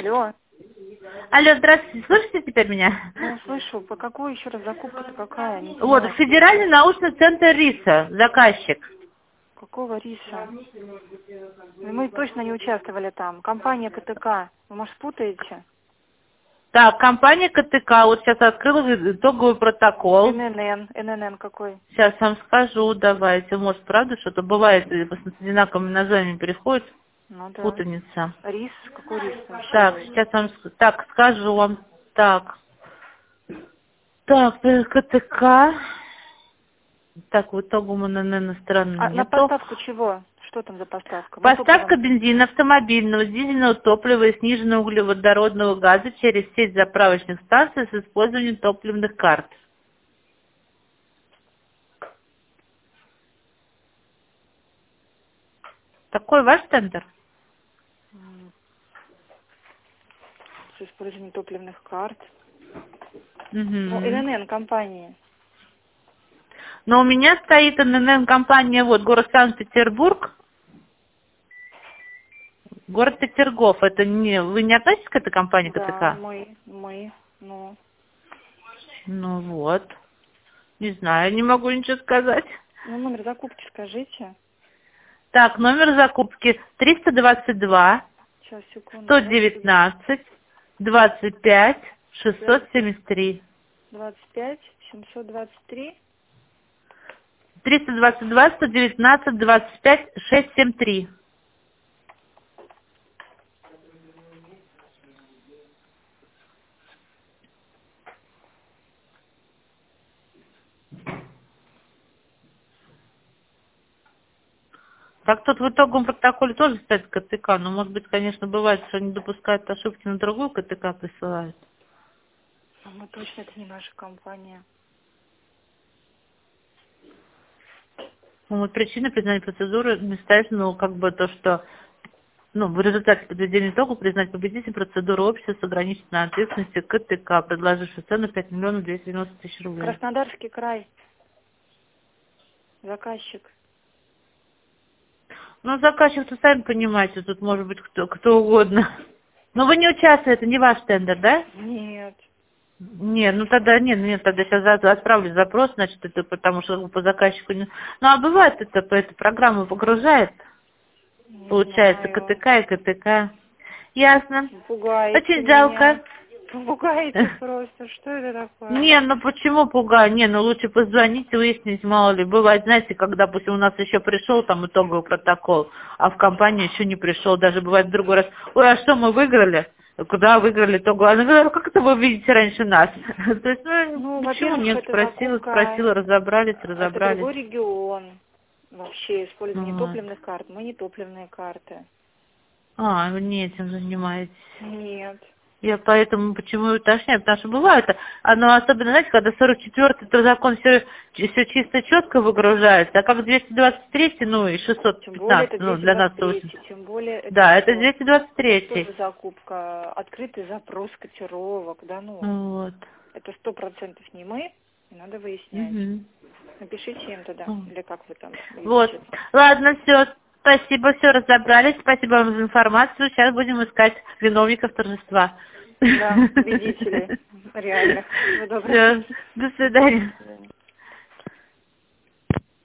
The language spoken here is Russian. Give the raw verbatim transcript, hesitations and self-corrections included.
Алло. Алло, здравствуйте, слышите теперь меня? Ну, слышу. По какой еще раз закупка-то какая? Не Вот, поняла. Федеральный научный центр риса, заказчик. Какого риса? Мы точно не участвовали там. Компания КТК. Вы, может, путаете? Так, компания КТК, вот сейчас открыла итоговый протокол. ННН. ННН какой? Сейчас вам скажу, давайте. Может, правда, что-то бывает, и с одинаковыми названиями переходит, Ну да. путаница. Рис? Какой рис вообще? Так, сейчас вам, ск- так, скажу вам, так. Так, э, КТК. Так, в итоговом ННН странно А на нету. поставку чего? Что там за поставка? Поставка Мотопливом. бензина автомобильного, дизельного топлива и сниженного углеводородного газа через сеть заправочных станций с использованием топливных карт. Такой ваш тендер? М, С использованием топливных карт. Ну, Угу. ННН компании. Но у меня стоит ННН-компания, вот, город Санкт-Петербург, город Петергоф. Это не, вы не относитесь к этой компании Да, КТК? мы, мы, ну. Ну вот. Не знаю, не могу ничего сказать. Ну, номер закупки скажите. Так, номер закупки триста двадцать два, Сейчас, секунду. сто девятнадцать, двадцать пять, шестьсот Подождите. семьдесят три. двадцать пять, семьсот двадцать три. триста двадцать два, сто девятнадцать, двадцать пять, шестьсот семьдесят три. Так тут в итоговом протоколе тоже стоит КТК, но может быть, конечно, бывает, что они допускают ошибки, на другую КТК присылают. А мы точно, это не наша компания. Ну, вот причина признания процедуры не ставится, ну, как бы то, что ну, в результате подведения итога признать победителем процедуры общества с ограниченной ответственностью КТК, предложившей цену пять миллионов двести девяносто тысяч рублей. Краснодарский край. Заказчик. Ну, заказчик-то сами понимаете, тут может быть кто, кто угодно. Но вы не участвуете, это не ваш тендер, да? Нет. Нет, ну тогда нет, нет, тогда сейчас за- отправлю запрос, значит, это потому что по заказчику не... Ну, а бывает это, по этой программе погружает, Не получается, знаю. КТК и КТК. Ясно. Пугаете Очень меня. жалко. Пугаете просто. Что это такое? Не, ну почему пугаю? Не, ну лучше позвонить и выяснить, мало ли. Бывает, знаете, когда, допустим, у нас еще пришел там итоговый протокол, а в компании еще не пришел. Даже бывает в другой раз. Ой, а что мы выиграли? Куда выиграли итоговый? Она говорит, как это вы видите раньше нас? То есть, ну, Ну, почему во-первых, нет? это Спросила, закупка. спросила, разобрались, Это разобрались. другой регион. Вообще, использование Вот. топливных карт. Мы не топливные карты. А, вы не этим занимаетесь. Нет. Я поэтому почему и уточняю, потому что бывает, оно особенно, знаете, когда сорок четвёртый то закон все, все чисто четко выгружается, а как двести двадцать три, ну и шестьсот Тем более пятнадцать, это ну для нас двести двадцать сто три. Тем более это Да, это что? двести двадцать Это три. тоже закупка. Открытый запрос котировок. Да ну. Вот. Это сто процентов не мы. И надо выяснять. Мгм. Напишите им тогда. Мгм. Или как вы там Вот. видите. Ладно, все. Спасибо, все разобрались. Спасибо вам за информацию. Сейчас будем искать виновников торжества. Да, победителей. Реально. Всего доброго. Все. До свидания. До свидания.